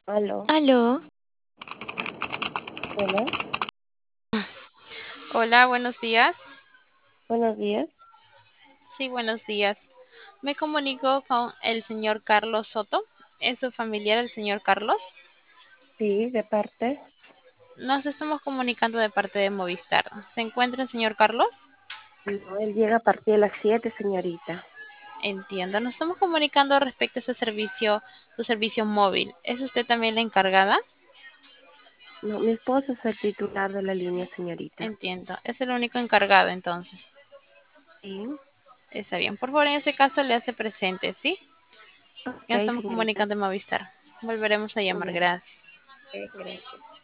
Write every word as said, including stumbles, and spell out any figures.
Aló, Aló, hola, hola, buenos días. buenos días. Sí, buenos días. Me comunico con el señor Carlos Soto. ¿Es su familiar el señor Carlos? Sí, de parte. Nos estamos comunicando de parte de Movistar. ¿Se encuentra el señor Carlos? No, él llega a partir de las siete, señorita. Entiendo. Nos estamos comunicando respecto a ese servicio, su servicio móvil. ¿Es usted también la encargada? No, mi esposo es el titular de la línea, señorita. Entiendo. Es el único encargado entonces. Sí, Está bien. Por favor, en ese caso le hace presente, ¿sí? ok, Ya estamos señorita. comunicando en Movistar. Volveremos a llamar. Ya, Gracias. ok, gracias.